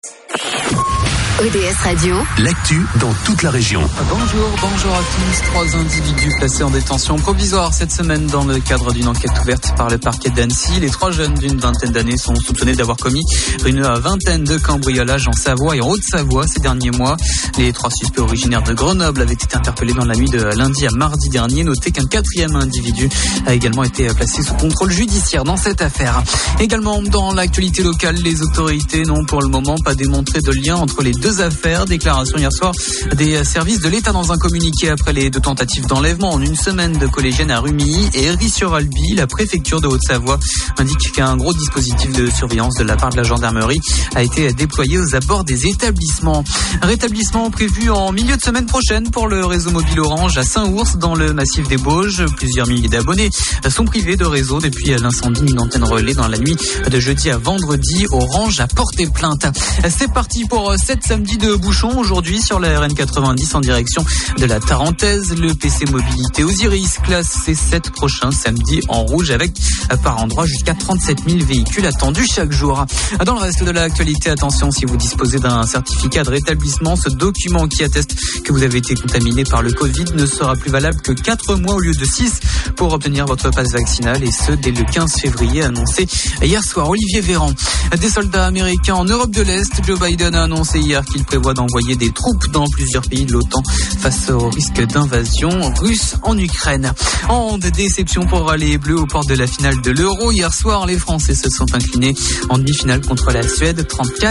ODS Radio, l'actu dans toute la région. Bonjour à tous. 3 individus placés en détention provisoire cette semaine dans le cadre d'une enquête ouverte par le parquet d'Annecy. Les 3 jeunes d'une vingtaine d'années sont soupçonnés d'avoir commis une vingtaine de cambriolages en Savoie et en Haute-Savoie ces derniers mois. Les 3 suspects originaires de Grenoble avaient été interpellés dans la nuit de lundi à mardi dernier. Notez qu'un 4e individu a également été placé sous contrôle judiciaire dans cette affaire. Également dans l'actualité locale, les autorités n'ont pour le moment pas démontré de lien entre les deux affaires. Déclaration hier soir des services de l'État dans un communiqué après les 2 tentatives d'enlèvement en une semaine de collégiennes à Rumilly et Héry-sur-Albi. La préfecture de Haute-Savoie indique qu'un gros dispositif de surveillance de la part de la gendarmerie a été déployé aux abords des établissements. Rétablissement prévu en milieu de semaine prochaine pour le réseau mobile Orange à Saint-Ours dans le massif des Bauges. Plusieurs milliers d'abonnés sont privés de réseau depuis l'incendie d'une antenne relais dans la nuit de jeudi à vendredi. Orange a porté plainte. C'est parti pour 7 samedis de bouchons aujourd'hui sur la RN90 en direction de la Tarentaise. Le PC Mobilité Osiris classe ses 7 prochains samedis en rouge avec par endroit jusqu'à 37 000 véhicules attendus chaque jour. Dans le reste de l'actualité, attention, si vous disposez d'un certificat de rétablissement, ce document qui atteste que vous avez été contaminé par le Covid ne sera plus valable que 4 mois au lieu de 6 pour obtenir votre passe vaccinale, et ce dès le 15 février, annoncé hier soir. Olivier Véran. Des soldats américains en Europe de l'Est. Joe Biden a annoncé hier qu'il prévoit d'envoyer des troupes dans plusieurs pays de l'OTAN face au risque d'invasion russe en Ukraine. En déception pour les Bleus aux portes de la finale de l'Euro. Hier soir, les Français se sont inclinés en demi-finale contre la Suède,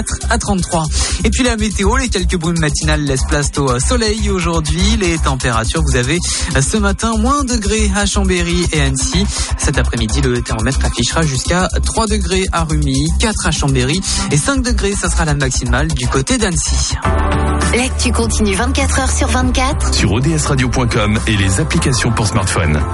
34-33. Et puis la météo, les quelques brumes matinales laissent place au soleil aujourd'hui. Les températures, vous avez ce matin moins degrés à Chambéry et Annecy. Cet après-midi, le thermomètre affichera jusqu'à 3 degrés à Rumilly, 4 à Chambéry et 5 degrés, ça sera la maximale du côté d'Annecy. l'actu continue 24 heures sur 24 sur odsradio.com et les applications pour smartphone.